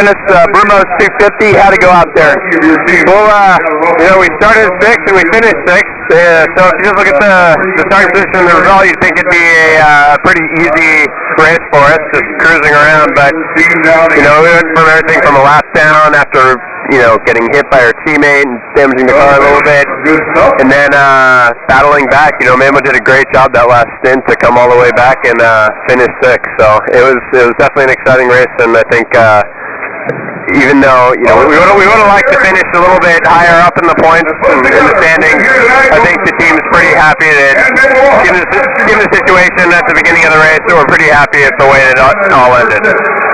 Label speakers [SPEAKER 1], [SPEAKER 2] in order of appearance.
[SPEAKER 1] finished Brumos 250. How'd it go out there? Well, we started at 6th and we finished 6th. So if you just look at the starting position and the result, you'd think it'd be a pretty easy race for us, just cruising around. But, we went from everything from a lap down after, getting hit by our teammate and damaging the car a little bit. And then battling back. Mamo did a great job that last stint to come all the way back and finish 6th. So it was definitely an exciting race, and I think even though we would have liked to finish a little bit higher up in the points and in the standings, I think the team is pretty happy that given the situation at the beginning of the race, so we're pretty happy at the way it all ended.